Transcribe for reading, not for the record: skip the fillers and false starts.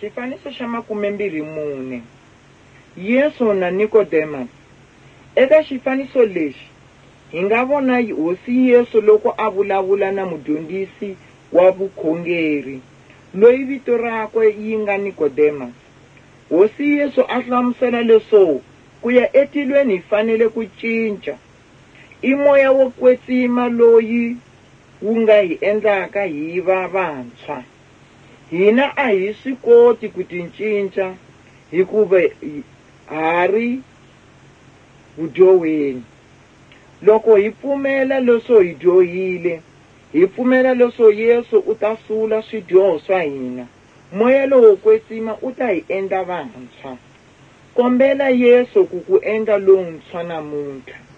Xifaniso xa 24. Yesu na Nicodemus. Eka xifaniso lexi hi nga vona hosi Yesu loko a vulavula na mudyondzisi wa vukhongeri loyi vito rakwe yi nga Nicodemus. Hosi Yesu a hlamusela leswo ku ya etilweni hi fanele ku cinca. I moya wo kwetsima loyi wu nga hi endlaka hi va vantshwa. Hina a hi swi koti ku tincinca hikuva hari vudyoweni. Loko hi pfumela leswo hi dyohile, hi pfumela leswo Yesu u ta sula swidyoho swa hina, moya lowo kwetsima u ta hi endla vantshwa. Kombela Yesu ku ku endla lontshwa namuntlha.